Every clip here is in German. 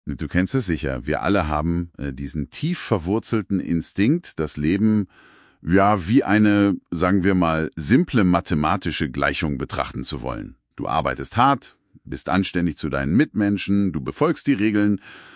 Du kennst es sicher. Wir alle haben diesen tief verwurzelten Instinkt, das Leben ja wie eine, sagen wir mal, simple mathematische Gleichung betrachten zu wollen. Du arbeitest hart, bist anständig zu deinen Mitmenschen, du befolgst die Regeln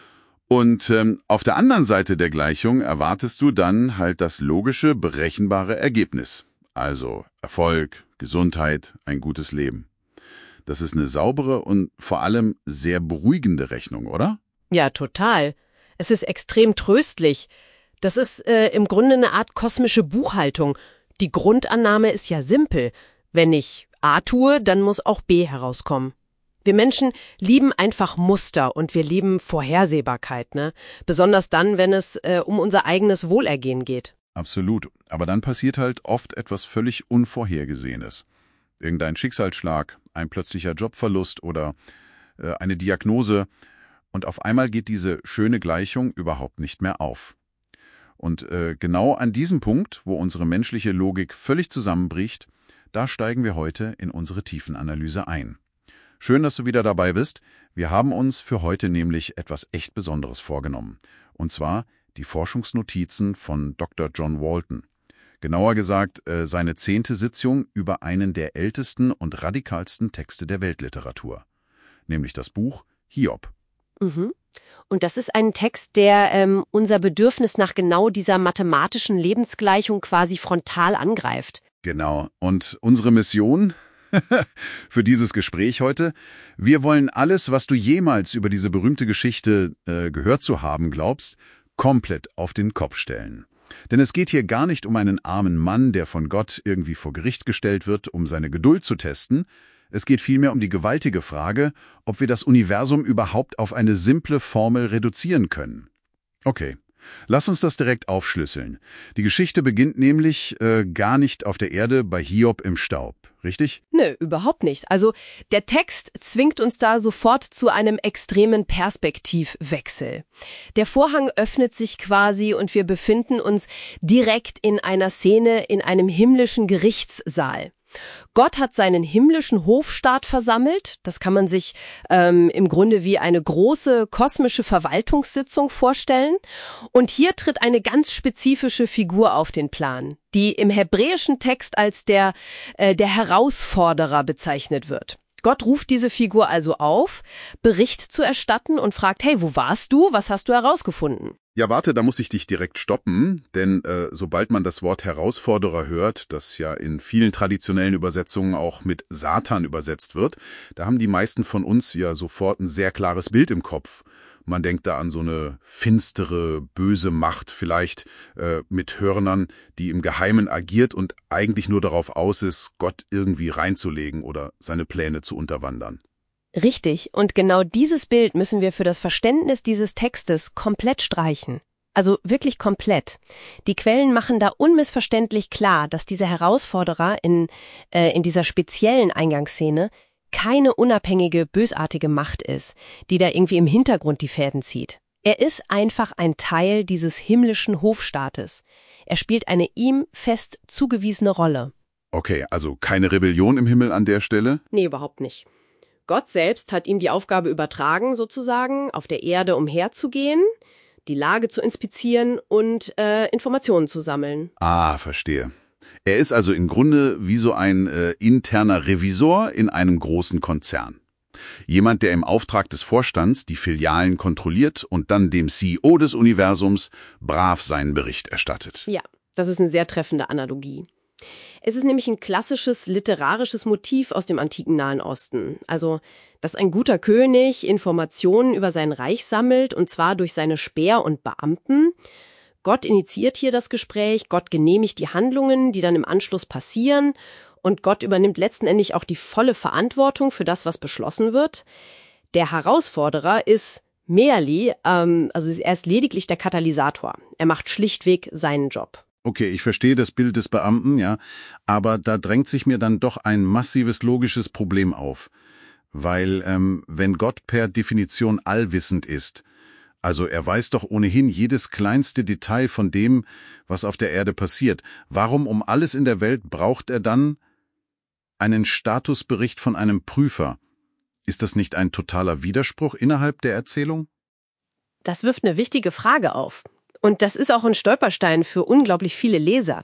und auf der anderen Seite der Gleichung erwartest du dann halt das logische, berechenbare Ergebnis. Also Erfolg, Gesundheit, ein gutes Leben. Das ist eine saubere und vor allem sehr beruhigende Rechnung, oder? Ja, total. Es ist extrem tröstlich. Das ist im Grunde eine Art kosmische Buchhaltung. Die Grundannahme ist ja simpel. Wenn ich A tue, dann muss auch B herauskommen. Wir Menschen lieben einfach Muster und wir lieben Vorhersehbarkeit, ne? Besonders dann, wenn es um unser eigenes Wohlergehen geht. Absolut. Aber dann passiert halt oft etwas völlig Unvorhergesehenes. Irgendein Schicksalsschlag, ein plötzlicher Jobverlust oder eine Diagnose. Und auf einmal geht diese schöne Gleichung überhaupt nicht mehr auf. Und genau an diesem Punkt, wo unsere menschliche Logik völlig zusammenbricht, da steigen wir heute in unsere Tiefenanalyse ein. Schön, dass du wieder dabei bist. Wir haben uns für heute nämlich etwas echt Besonderes vorgenommen. Und zwar die Forschungsnotizen von Dr. John Walton. Genauer gesagt, seine 10. Sitzung über einen der ältesten und radikalsten Texte der Weltliteratur. Nämlich das Buch Hiob. Mhm. Und das ist ein Text, der unser Bedürfnis nach genau dieser mathematischen Lebensgleichung quasi frontal angreift. Genau. Und unsere Mission für dieses Gespräch heute: Wir wollen alles, was du jemals über diese berühmte Geschichte gehört zu haben glaubst, komplett auf den Kopf stellen. Denn es geht hier gar nicht um einen armen Mann, der von Gott irgendwie vor Gericht gestellt wird, um seine Geduld zu testen. Es geht vielmehr um die gewaltige Frage, ob wir das Universum überhaupt auf eine simple Formel reduzieren können. Okay, lass uns das direkt aufschlüsseln. Die Geschichte beginnt nämlich gar nicht auf der Erde bei Hiob im Staub, richtig? Nö, überhaupt nicht. Also der Text zwingt uns da sofort zu einem extremen Perspektivwechsel. Der Vorhang öffnet sich quasi und wir befinden uns direkt in einer Szene in einem himmlischen Gerichtssaal. Gott hat seinen himmlischen Hofstaat versammelt. Das kann man sich im Grunde wie eine große kosmische Verwaltungssitzung vorstellen. Und hier tritt eine ganz spezifische Figur auf den Plan, die im hebräischen Text als der Herausforderer bezeichnet wird. Gott ruft diese Figur also auf, Bericht zu erstatten und fragt, hey, wo warst du? Was hast du herausgefunden? Ja, warte, da muss ich dich direkt stoppen, denn sobald man das Wort Herausforderer hört, das ja in vielen traditionellen Übersetzungen auch mit Satan übersetzt wird, da haben die meisten von uns ja sofort ein sehr klares Bild im Kopf. Man denkt da an so eine finstere, böse Macht, vielleicht mit Hörnern, die im Geheimen agiert und eigentlich nur darauf aus ist, Gott irgendwie reinzulegen oder seine Pläne zu unterwandern. Richtig, und genau dieses Bild müssen wir für das Verständnis dieses Textes komplett streichen. Also wirklich komplett. Die Quellen machen da unmissverständlich klar, dass dieser Herausforderer in dieser speziellen Eingangsszene keine unabhängige, bösartige Macht ist, die da irgendwie im Hintergrund die Fäden zieht. Er ist einfach ein Teil dieses himmlischen Hofstaates. Er spielt eine ihm fest zugewiesene Rolle. Okay, also keine Rebellion im Himmel an der Stelle? Nee, überhaupt nicht. Gott selbst hat ihm die Aufgabe übertragen, sozusagen, auf der Erde umherzugehen, die Lage zu inspizieren und Informationen zu sammeln. Ah, verstehe. Er ist also im Grunde wie so ein interner Revisor in einem großen Konzern. Jemand, der im Auftrag des Vorstands die Filialen kontrolliert und dann dem CEO des Universums brav seinen Bericht erstattet. Ja, das ist eine sehr treffende Analogie. Es ist nämlich ein klassisches literarisches Motiv aus dem antiken Nahen Osten. Also, dass ein guter König Informationen über sein Reich sammelt, und zwar durch seine Späher und Beamten. Gott initiiert hier das Gespräch, Gott genehmigt die Handlungen, die dann im Anschluss passieren, und Gott übernimmt letztendlich auch die volle Verantwortung für das, was beschlossen wird. Der Herausforderer ist merely, also er ist lediglich der Katalysator. Er macht schlichtweg seinen Job. Okay, ich verstehe das Bild des Beamten, ja, aber da drängt sich mir dann doch ein massives logisches Problem auf. Weil, wenn Gott per Definition allwissend ist, also er weiß doch ohnehin jedes kleinste Detail von dem, was auf der Erde passiert, warum um alles in der Welt braucht er dann einen Statusbericht von einem Prüfer? Ist das nicht ein totaler Widerspruch innerhalb der Erzählung? Das wirft eine wichtige Frage auf. Und das ist auch ein Stolperstein für unglaublich viele Leser.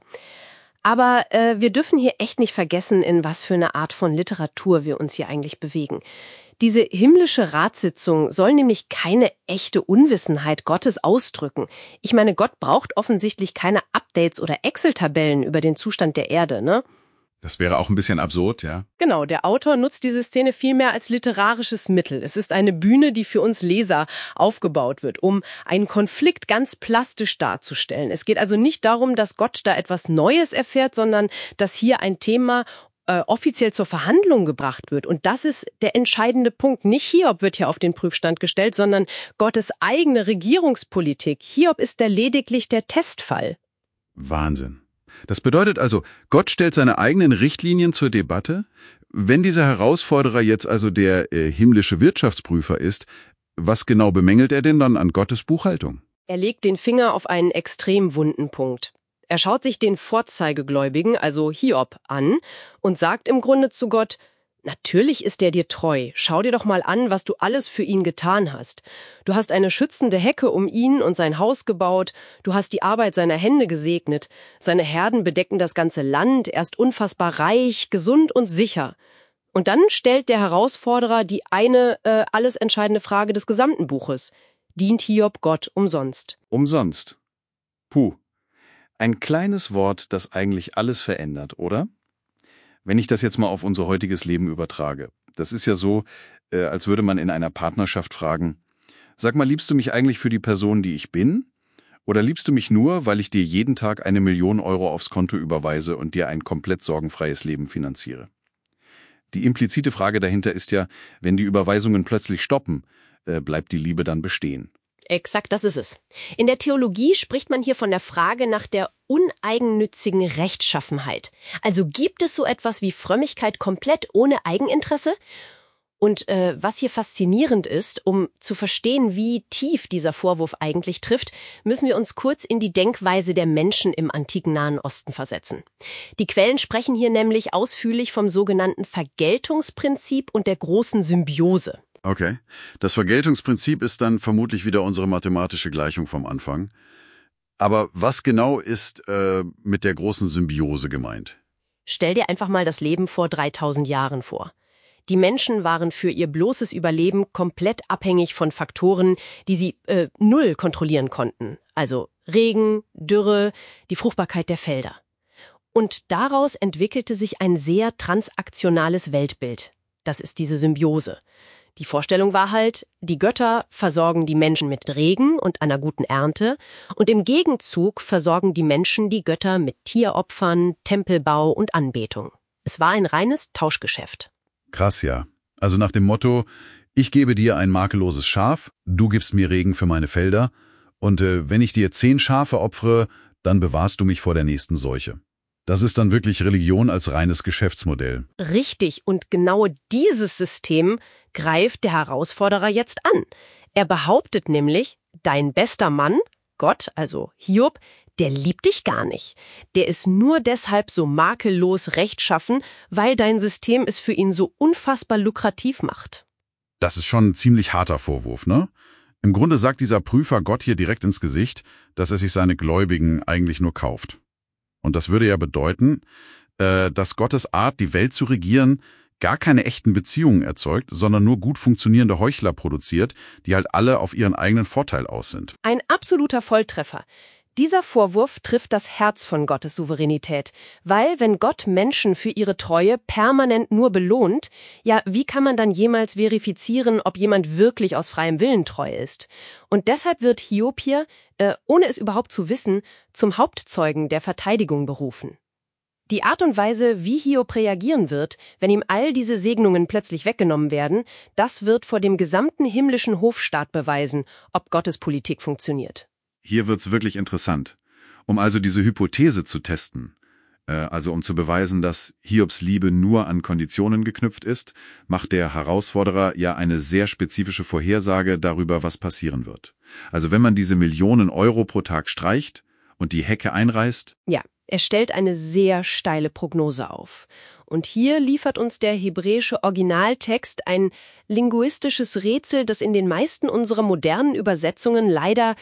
Aber wir dürfen hier echt nicht vergessen, in was für eine Art von Literatur wir uns hier eigentlich bewegen. Diese himmlische Ratssitzung soll nämlich keine echte Unwissenheit Gottes ausdrücken. Ich meine, Gott braucht offensichtlich keine Updates oder Excel-Tabellen über den Zustand der Erde, ne? Das wäre auch ein bisschen absurd, ja? Genau, der Autor nutzt diese Szene vielmehr als literarisches Mittel. Es ist eine Bühne, die für uns Leser aufgebaut wird, um einen Konflikt ganz plastisch darzustellen. Es geht also nicht darum, dass Gott da etwas Neues erfährt, sondern dass hier ein Thema offiziell zur Verhandlung gebracht wird. Und das ist der entscheidende Punkt. Nicht Hiob wird hier auf den Prüfstand gestellt, sondern Gottes eigene Regierungspolitik. Hiob ist lediglich der Testfall. Wahnsinn. Das bedeutet also, Gott stellt seine eigenen Richtlinien zur Debatte. Wenn dieser Herausforderer jetzt also der himmlische Wirtschaftsprüfer ist, was genau bemängelt er denn dann an Gottes Buchhaltung? Er legt den Finger auf einen extrem wunden Punkt. Er schaut sich den Vorzeigegläubigen, also Hiob, an und sagt im Grunde zu Gott: Natürlich ist er dir treu. Schau dir doch mal an, was du alles für ihn getan hast. Du hast eine schützende Hecke um ihn und sein Haus gebaut. Du hast die Arbeit seiner Hände gesegnet. Seine Herden bedecken das ganze Land. Er ist unfassbar reich, gesund und sicher. Und dann stellt der Herausforderer die eine alles entscheidende Frage des gesamten Buches. Dient Hiob Gott umsonst? Umsonst. Puh. Ein kleines Wort, das eigentlich alles verändert, oder? Wenn ich das jetzt mal auf unser heutiges Leben übertrage. Das ist ja so, als würde man in einer Partnerschaft fragen: Sag mal, liebst du mich eigentlich für die Person, die ich bin? Oder liebst du mich nur, weil ich dir jeden Tag 1 Million Euro aufs Konto überweise und dir ein komplett sorgenfreies Leben finanziere? Die implizite Frage dahinter ist ja, wenn die Überweisungen plötzlich stoppen, bleibt die Liebe dann bestehen? Exakt, das ist es. In der Theologie spricht man hier von der Frage nach der uneigennützigen Rechtschaffenheit. Also gibt es so etwas wie Frömmigkeit komplett ohne Eigeninteresse? Und was hier faszinierend ist, um zu verstehen, wie tief dieser Vorwurf eigentlich trifft, müssen wir uns kurz in die Denkweise der Menschen im antiken Nahen Osten versetzen. Die Quellen sprechen hier nämlich ausführlich vom sogenannten Vergeltungsprinzip und der großen Symbiose. Okay. Das Vergeltungsprinzip ist dann vermutlich wieder unsere mathematische Gleichung vom Anfang. Aber was genau ist mit der großen Symbiose gemeint? Stell dir einfach mal das Leben vor 3000 Jahren vor. Die Menschen waren für ihr bloßes Überleben komplett abhängig von Faktoren, die sie null kontrollieren konnten. Also Regen, Dürre, die Fruchtbarkeit der Felder. Und daraus entwickelte sich ein sehr transaktionales Weltbild. Das ist diese Symbiose. Die Vorstellung war halt, die Götter versorgen die Menschen mit Regen und einer guten Ernte und im Gegenzug versorgen die Menschen die Götter mit Tieropfern, Tempelbau und Anbetung. Es war ein reines Tauschgeschäft. Krass, ja. Also nach dem Motto: Ich gebe dir ein makelloses Schaf, du gibst mir Regen für meine Felder und wenn ich dir 10 Schafe opfere, dann bewahrst du mich vor der nächsten Seuche. Das ist dann wirklich Religion als reines Geschäftsmodell. Richtig, und genau dieses System greift der Herausforderer jetzt an. Er behauptet nämlich, dein bester Mann, Gott, also Hiob, der liebt dich gar nicht. Der ist nur deshalb so makellos rechtschaffen, weil dein System es für ihn so unfassbar lukrativ macht. Das ist schon ein ziemlich harter Vorwurf, ne? Im Grunde sagt dieser Prüfer Gott hier direkt ins Gesicht, dass er sich seine Gläubigen eigentlich nur kauft. Und das würde ja bedeuten, dass Gottes Art, die Welt zu regieren, gar keine echten Beziehungen erzeugt, sondern nur gut funktionierende Heuchler produziert, die halt alle auf ihren eigenen Vorteil aus sind. Ein absoluter Volltreffer. Dieser Vorwurf trifft das Herz von Gottes Souveränität, weil wenn Gott Menschen für ihre Treue permanent nur belohnt, ja, wie kann man dann jemals verifizieren, ob jemand wirklich aus freiem Willen treu ist? Und deshalb wird Hiob hier, ohne es überhaupt zu wissen, zum Hauptzeugen der Verteidigung berufen. Die Art und Weise, wie Hiob reagieren wird, wenn ihm all diese Segnungen plötzlich weggenommen werden, das wird vor dem gesamten himmlischen Hofstaat beweisen, ob Gottes Politik funktioniert. Hier wird's wirklich interessant. Um also diese Hypothese zu testen, also um zu beweisen, dass Hiobs Liebe nur an Konditionen geknüpft ist, macht der Herausforderer ja eine sehr spezifische Vorhersage darüber, was passieren wird. Also wenn man diese Millionen Euro pro Tag streicht und die Hecke einreißt. Ja, Er stellt eine sehr steile Prognose auf. Und hier liefert uns der hebräische Originaltext ein linguistisches Rätsel, das in den meisten unserer modernen Übersetzungen leider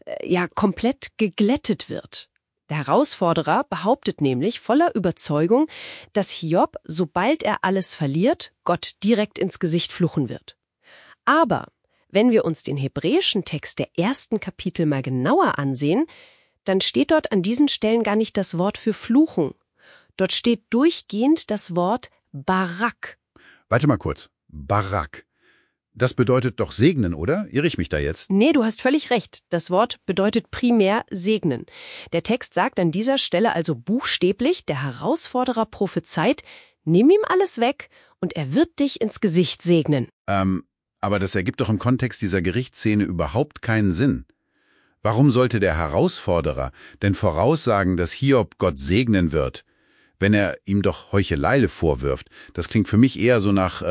komplett geglättet wird. Der Herausforderer behauptet nämlich voller Überzeugung, dass Hiob, sobald er alles verliert, Gott direkt ins Gesicht fluchen wird. Aber wenn wir uns den hebräischen Text der ersten Kapitel mal genauer ansehen, dann steht dort an diesen Stellen gar nicht das Wort für fluchen. Dort steht durchgehend das Wort Barak. Warte mal kurz. Barak. Das bedeutet doch segnen, oder? Irre ich mich da jetzt? Nee, du hast völlig recht. Das Wort bedeutet primär segnen. Der Text sagt an dieser Stelle also buchstäblich, der Herausforderer prophezeit, nimm ihm alles weg und er wird dich ins Gesicht segnen. Aber das ergibt doch im Kontext dieser Gerichtsszene überhaupt keinen Sinn. Warum sollte der Herausforderer denn voraussagen, dass Hiob Gott segnen wird, wenn er ihm doch Heuchelei vorwirft? Das klingt für mich eher so nach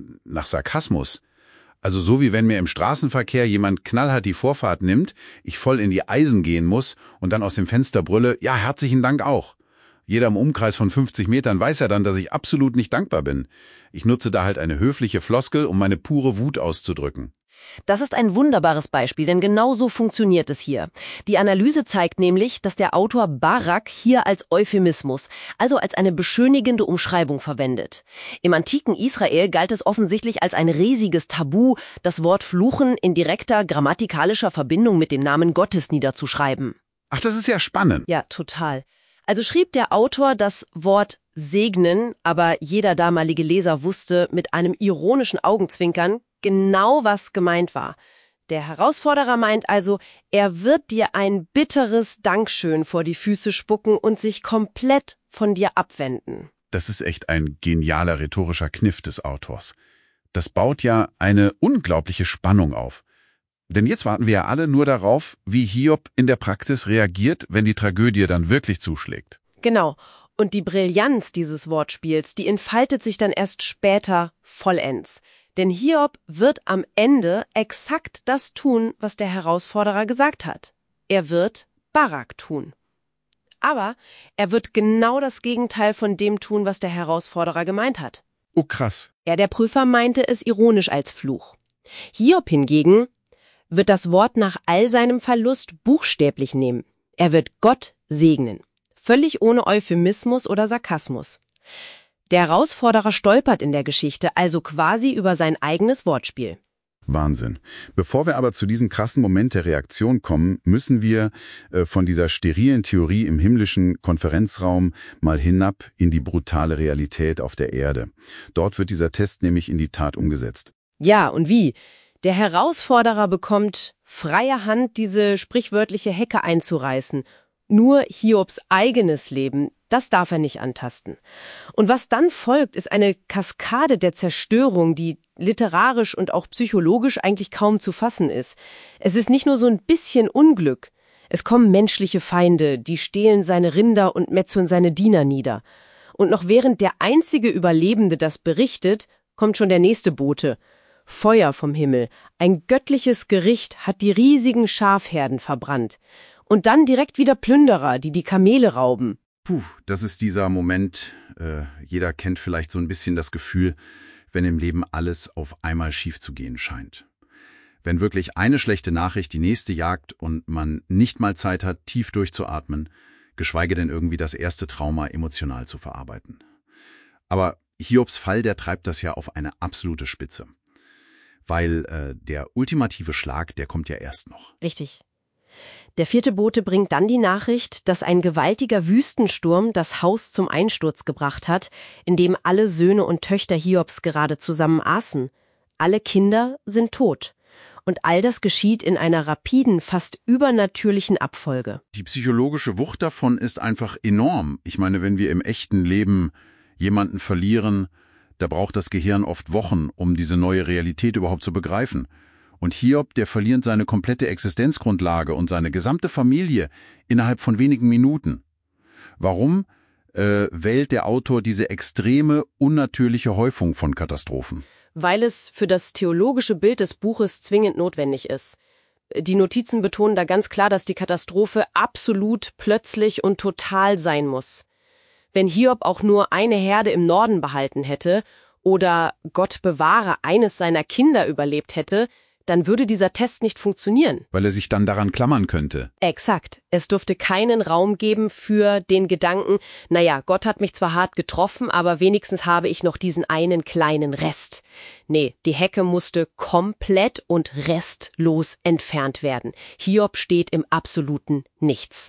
Sarkasmus. Also so wie wenn mir im Straßenverkehr jemand knallhart die Vorfahrt nimmt, ich voll in die Eisen gehen muss und dann aus dem Fenster brülle, ja, herzlichen Dank auch. Jeder im Umkreis von 50 Metern weiß ja dann, dass ich absolut nicht dankbar bin. Ich nutze da halt eine höfliche Floskel, um meine pure Wut auszudrücken. Das ist ein wunderbares Beispiel, denn genau so funktioniert es hier. Die Analyse zeigt nämlich, dass der Autor Barak hier als Euphemismus, also als eine beschönigende Umschreibung verwendet. Im antiken Israel galt es offensichtlich als ein riesiges Tabu, das Wort Fluchen in direkter grammatikalischer Verbindung mit dem Namen Gottes niederzuschreiben. Ach, das ist ja spannend. Ja, total. Also schrieb der Autor das Wort segnen, aber jeder damalige Leser wusste mit einem ironischen Augenzwinkern genau, was gemeint war. Der Herausforderer meint also, er wird dir ein bitteres Dankeschön vor die Füße spucken und sich komplett von dir abwenden. Das ist echt ein genialer rhetorischer Kniff des Autors. Das baut ja eine unglaubliche Spannung auf. Denn jetzt warten wir ja alle nur darauf, wie Hiob in der Praxis reagiert, wenn die Tragödie dann wirklich zuschlägt. Genau. Und die Brillanz dieses Wortspiels, die entfaltet sich dann erst später vollends. Denn Hiob wird am Ende exakt das tun, was der Herausforderer gesagt hat. Er wird Barak tun. Aber er wird genau das Gegenteil von dem tun, was der Herausforderer gemeint hat. Oh krass. Der Prüfer meinte es ironisch als Fluch. Hiob hingegen wird das Wort nach all seinem Verlust buchstäblich nehmen. Er wird Gott segnen. Völlig ohne Euphemismus oder Sarkasmus. Der Herausforderer stolpert in der Geschichte also quasi über sein eigenes Wortspiel. Wahnsinn. Bevor wir aber zu diesem krassen Moment der Reaktion kommen, müssen wir von dieser sterilen Theorie im himmlischen Konferenzraum mal hinab in die brutale Realität auf der Erde. Dort wird dieser Test nämlich in die Tat umgesetzt. Ja, und wie? Der Herausforderer bekommt freie Hand, diese sprichwörtliche Hecke einzureißen. Nur Hiobs eigenes Leben, das darf er nicht antasten. Und was dann folgt, ist eine Kaskade der Zerstörung, die literarisch und auch psychologisch eigentlich kaum zu fassen ist. Es ist nicht nur so ein bisschen Unglück. Es kommen menschliche Feinde, die stehlen seine Rinder und metzeln seine Diener nieder. Und noch während der einzige Überlebende das berichtet, kommt schon der nächste Bote. Feuer vom Himmel, ein göttliches Gericht hat die riesigen Schafherden verbrannt. Und dann direkt wieder Plünderer, die Kamele rauben. Das ist dieser Moment, jeder kennt vielleicht so ein bisschen das Gefühl, wenn im Leben alles auf einmal schief zu gehen scheint. Wenn wirklich eine schlechte Nachricht die nächste jagt und man nicht mal Zeit hat, tief durchzuatmen, geschweige denn irgendwie das erste Trauma emotional zu verarbeiten. Aber Hiobs Fall, der treibt das ja auf eine absolute Spitze. Weil der ultimative Schlag, der kommt ja erst noch. Richtig. Der 4. Bote bringt dann die Nachricht, dass ein gewaltiger Wüstensturm das Haus zum Einsturz gebracht hat, in dem alle Söhne und Töchter Hiobs gerade zusammen aßen. Alle Kinder sind tot. Und all das geschieht in einer rapiden, fast übernatürlichen Abfolge. Die psychologische Wucht davon ist einfach enorm. Ich meine, wenn wir im echten Leben jemanden verlieren, da braucht das Gehirn oft Wochen, um diese neue Realität überhaupt zu begreifen. Und Hiob, der verliert seine komplette Existenzgrundlage und seine gesamte Familie innerhalb von wenigen Minuten. Warum wählt der Autor diese extreme, unnatürliche Häufung von Katastrophen? Weil es für das theologische Bild des Buches zwingend notwendig ist. Die Notizen betonen da ganz klar, dass die Katastrophe absolut, plötzlich und total sein muss. Wenn Hiob auch nur eine Herde im Norden behalten hätte oder, Gott bewahre, eines seiner Kinder überlebt hätte, dann würde dieser Test nicht funktionieren. Weil er sich dann daran klammern könnte. Exakt. Es durfte keinen Raum geben für den Gedanken, naja, Gott hat mich zwar hart getroffen, aber wenigstens habe ich noch diesen einen kleinen Rest. Nee, die Hecke musste komplett und restlos entfernt werden. Hiob steht im absoluten Nichts.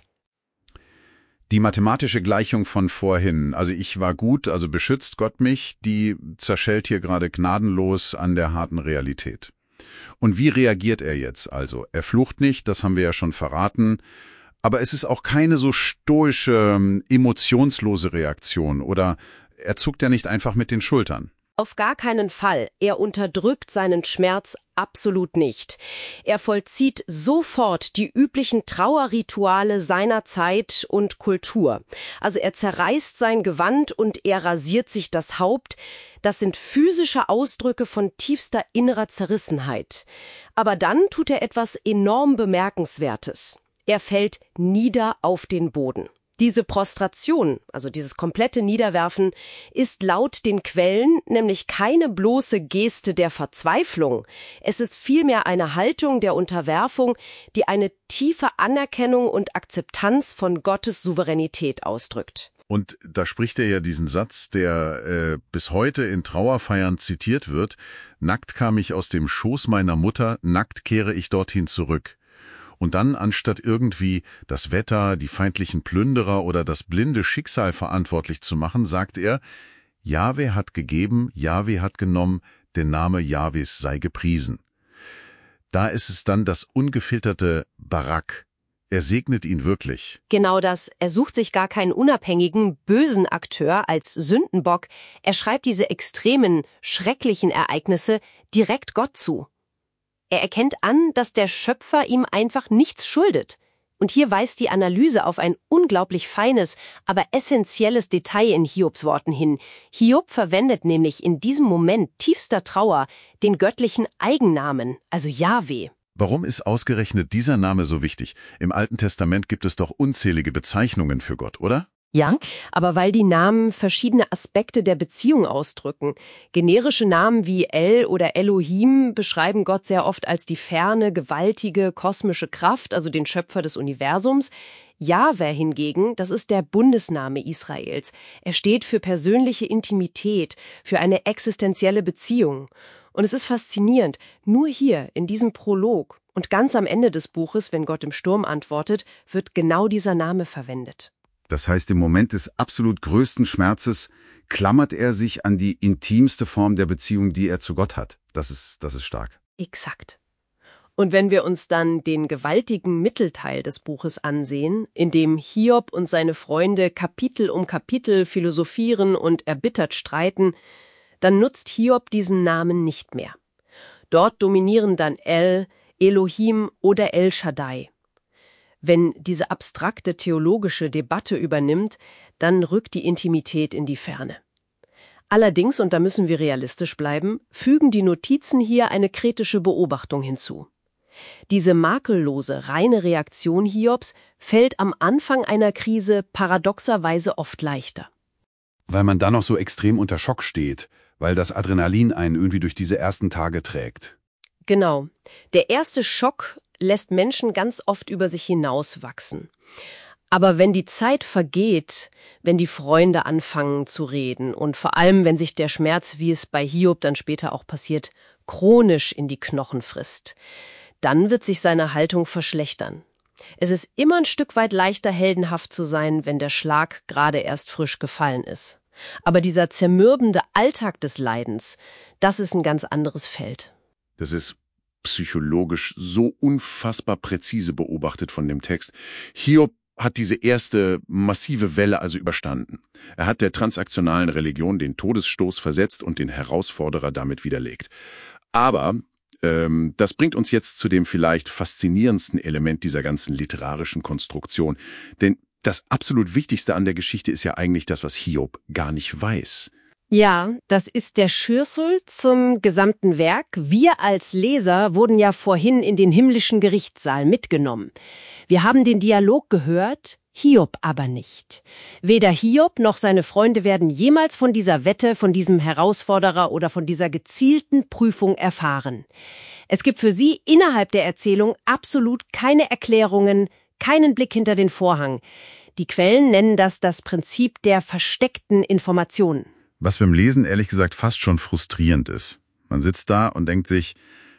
Die mathematische Gleichung von vorhin, also ich war gut, also beschützt Gott mich, die zerschellt hier gerade gnadenlos an der harten Realität. Und wie reagiert er jetzt also? Er flucht nicht, das haben wir ja schon verraten, aber es ist auch keine so stoische, emotionslose Reaktion oder er zuckt ja nicht einfach mit den Schultern. Auf gar keinen Fall. Er unterdrückt seinen Schmerz absolut nicht. Er vollzieht sofort die üblichen Trauerrituale seiner Zeit und Kultur. Also er zerreißt sein Gewand und er rasiert sich das Haupt. Das sind physische Ausdrücke von tiefster innerer Zerrissenheit. Aber dann tut er etwas enorm Bemerkenswertes. Er fällt nieder auf den Boden. Diese Prostration, also dieses komplette Niederwerfen, ist laut den Quellen nämlich keine bloße Geste der Verzweiflung. Es ist vielmehr eine Haltung der Unterwerfung, die eine tiefe Anerkennung und Akzeptanz von Gottes Souveränität ausdrückt. Und da spricht er ja diesen Satz, der bis heute in Trauerfeiern zitiert wird: Nackt kam ich aus dem Schoß meiner Mutter, nackt kehre ich dorthin zurück. Und dann, anstatt irgendwie das Wetter, die feindlichen Plünderer oder das blinde Schicksal verantwortlich zu machen, sagt er, Jahwe hat gegeben, Jahwe hat genommen, der Name Jahwes sei gepriesen. Da ist es dann das ungefilterte Barak. Er segnet ihn wirklich. Genau das. Er sucht sich gar keinen unabhängigen, bösen Akteur als Sündenbock. Er schreibt diese extremen, schrecklichen Ereignisse direkt Gott zu. Er erkennt an, dass der Schöpfer ihm einfach nichts schuldet. Und hier weist die Analyse auf ein unglaublich feines, aber essentielles Detail in Hiobs Worten hin. Hiob verwendet nämlich in diesem Moment tiefster Trauer den göttlichen Eigennamen, also Jahwe. Warum ist ausgerechnet dieser Name so wichtig? Im Alten Testament gibt es doch unzählige Bezeichnungen für Gott, oder? Ja, aber weil die Namen verschiedene Aspekte der Beziehung ausdrücken. Generische Namen wie El oder Elohim beschreiben Gott sehr oft als die ferne, gewaltige, kosmische Kraft, also den Schöpfer des Universums. Jahwe hingegen, das ist der Bundesname Israels. Er steht für persönliche Intimität, für eine existenzielle Beziehung. Und es ist faszinierend, nur hier in diesem Prolog und ganz am Ende des Buches, wenn Gott im Sturm antwortet, wird genau dieser Name verwendet. Das heißt, im Moment des absolut größten Schmerzes klammert er sich an die intimste Form der Beziehung, die er zu Gott hat. Das ist stark. Exakt. Und wenn wir uns dann den gewaltigen Mittelteil des Buches ansehen, in dem Hiob und seine Freunde Kapitel um Kapitel philosophieren und erbittert streiten, dann nutzt Hiob diesen Namen nicht mehr. Dort dominieren dann El, Elohim oder El Shaddai. Wenn diese abstrakte theologische Debatte übernimmt, dann rückt die Intimität in die Ferne. Allerdings, und da müssen wir realistisch bleiben, fügen die Notizen hier eine kritische Beobachtung hinzu. Diese makellose, reine Reaktion Hiobs fällt am Anfang einer Krise paradoxerweise oft leichter. Weil man da noch so extrem unter Schock steht, weil das Adrenalin einen irgendwie durch diese ersten Tage trägt. Genau. Der erste Schock lässt Menschen ganz oft über sich hinauswachsen. Aber wenn die Zeit vergeht, wenn die Freunde anfangen zu reden und vor allem, wenn sich der Schmerz, wie es bei Hiob dann später auch passiert, chronisch in die Knochen frisst, dann wird sich seine Haltung verschlechtern. Es ist immer ein Stück weit leichter, heldenhaft zu sein, wenn der Schlag gerade erst frisch gefallen ist. Aber dieser zermürbende Alltag des Leidens, das ist ein ganz anderes Feld. Das ist psychologisch so unfassbar präzise beobachtet von dem Text. Hiob hat diese erste massive Welle also überstanden. Er hat der transaktionalen Religion den Todesstoß versetzt und den Herausforderer damit widerlegt. Aber das bringt uns jetzt zu dem vielleicht faszinierendsten Element dieser ganzen literarischen Konstruktion. Denn das absolut Wichtigste an der Geschichte ist ja eigentlich das, was Hiob gar nicht weiß. Ja, das ist der Schlüssel zum gesamten Werk. Wir als Leser wurden ja vorhin in den himmlischen Gerichtssaal mitgenommen. Wir haben den Dialog gehört, Hiob aber nicht. Weder Hiob noch seine Freunde werden jemals von dieser Wette, von diesem Herausforderer oder von dieser gezielten Prüfung erfahren. Es gibt für sie innerhalb der Erzählung absolut keine Erklärungen, keinen Blick hinter den Vorhang. Die Quellen nennen das Prinzip der versteckten Informationen. Was beim Lesen ehrlich gesagt fast schon frustrierend ist. Man sitzt da und denkt sich,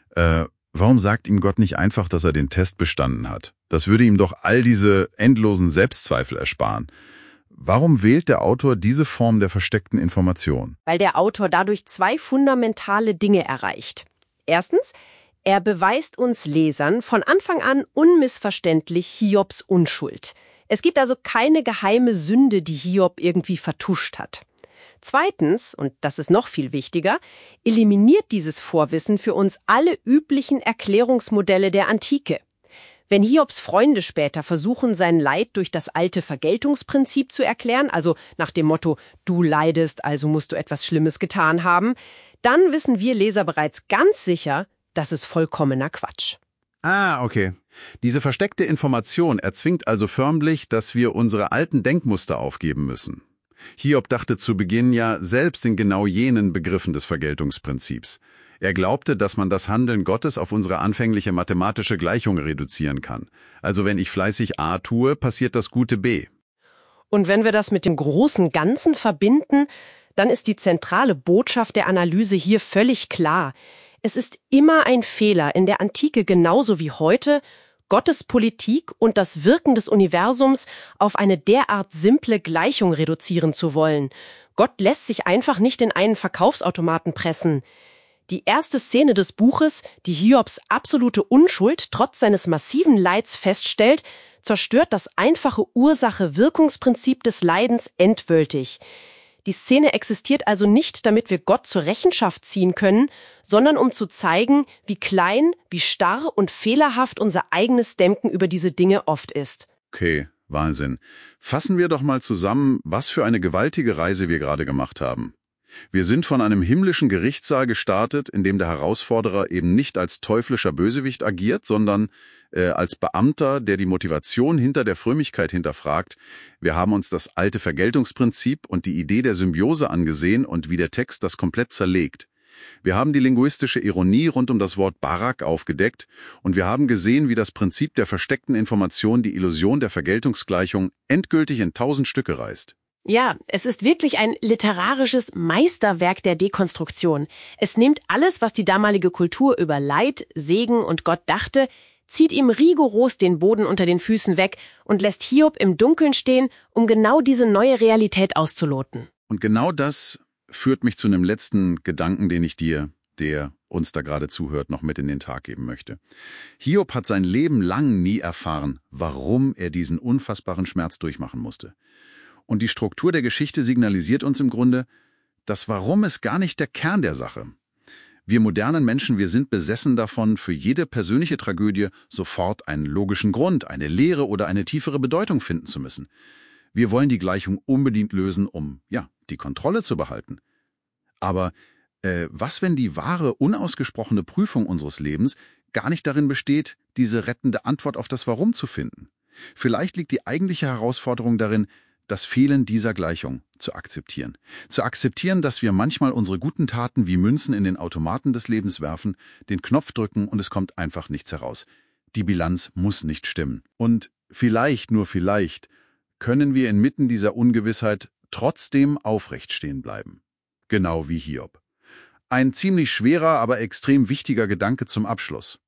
warum sagt ihm Gott nicht einfach, dass er den Test bestanden hat? Das würde ihm doch all diese endlosen Selbstzweifel ersparen. Warum wählt der Autor diese Form der versteckten Information? Weil der Autor dadurch zwei fundamentale Dinge erreicht. Erstens, er beweist uns Lesern von Anfang an unmissverständlich Hiobs Unschuld. Es gibt also keine geheime Sünde, die Hiob irgendwie vertuscht hat. Zweitens, und das ist noch viel wichtiger, eliminiert dieses Vorwissen für uns alle üblichen Erklärungsmodelle der Antike. Wenn Hiobs Freunde später versuchen, sein Leid durch das alte Vergeltungsprinzip zu erklären, also nach dem Motto, du leidest, also musst du etwas Schlimmes getan haben, dann wissen wir Leser bereits ganz sicher, das ist vollkommener Quatsch. Ah, okay. Diese versteckte Information erzwingt also förmlich, dass wir unsere alten Denkmuster aufgeben müssen. Hiob dachte zu Beginn ja selbst in genau jenen Begriffen des Vergeltungsprinzips. Er glaubte, dass man das Handeln Gottes auf unsere anfängliche mathematische Gleichung reduzieren kann. Also wenn ich fleißig A tue, passiert das Gute B. Und wenn wir das mit dem großen Ganzen verbinden, dann ist die zentrale Botschaft der Analyse hier völlig klar. Es ist immer ein Fehler, in der Antike genauso wie heute, Gottes Politik und das Wirken des Universums auf eine derart simple Gleichung reduzieren zu wollen. Gott lässt sich einfach nicht in einen Verkaufsautomaten pressen. Die erste Szene des Buches, die Hiobs absolute Unschuld trotz seines massiven Leids feststellt, zerstört das einfache Ursache-Wirkungsprinzip des Leidens endgültig. Die Szene existiert also nicht, damit wir Gott zur Rechenschaft ziehen können, sondern um zu zeigen, wie klein, wie starr und fehlerhaft unser eigenes Denken über diese Dinge oft ist. Okay, Wahnsinn. Fassen wir doch mal zusammen, was für eine gewaltige Reise wir gerade gemacht haben. Wir sind von einem himmlischen Gerichtssaal gestartet, in dem der Herausforderer eben nicht als teuflischer Bösewicht agiert, sondern als Beamter, der die Motivation hinter der Frömmigkeit hinterfragt. Wir haben uns das alte Vergeltungsprinzip und die Idee der Symbiose angesehen und wie der Text das komplett zerlegt. Wir haben die linguistische Ironie rund um das Wort Barak aufgedeckt und wir haben gesehen, wie das Prinzip der versteckten Information die Illusion der Vergeltungsgleichung endgültig in 1000 Stücke reißt. Ja, es ist wirklich ein literarisches Meisterwerk der Dekonstruktion. Es nimmt alles, was die damalige Kultur über Leid, Segen und Gott dachte, zieht ihm rigoros den Boden unter den Füßen weg und lässt Hiob im Dunkeln stehen, um genau diese neue Realität auszuloten. Und genau das führt mich zu einem letzten Gedanken, den ich dir, der uns da gerade zuhört, noch mit in den Tag geben möchte. Hiob hat sein Leben lang nie erfahren, warum er diesen unfassbaren Schmerz durchmachen musste. Und die Struktur der Geschichte signalisiert uns im Grunde, das Warum ist gar nicht der Kern der Sache. Wir modernen Menschen, wir sind besessen davon, für jede persönliche Tragödie sofort einen logischen Grund, eine Lehre oder eine tiefere Bedeutung finden zu müssen. Wir wollen die Gleichung unbedingt lösen, um, die Kontrolle zu behalten. Aber was, wenn die wahre, unausgesprochene Prüfung unseres Lebens gar nicht darin besteht, diese rettende Antwort auf das Warum zu finden? Vielleicht liegt die eigentliche Herausforderung darin, das Fehlen dieser Gleichung zu akzeptieren. Zu akzeptieren, dass wir manchmal unsere guten Taten wie Münzen in den Automaten des Lebens werfen, den Knopf drücken und es kommt einfach nichts heraus. Die Bilanz muss nicht stimmen. Und vielleicht, nur vielleicht, können wir inmitten dieser Ungewissheit trotzdem aufrecht stehen bleiben. Genau wie Hiob. Ein ziemlich schwerer, aber extrem wichtiger Gedanke zum Abschluss.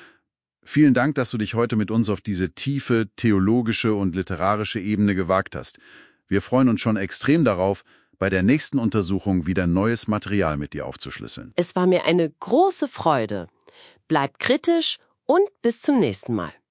Vielen Dank, dass du dich heute mit uns auf diese tiefe, theologische und literarische Ebene gewagt hast. Wir freuen uns schon extrem darauf, bei der nächsten Untersuchung wieder neues Material mit dir aufzuschlüsseln. Es war mir eine große Freude. Bleibt kritisch und bis zum nächsten Mal.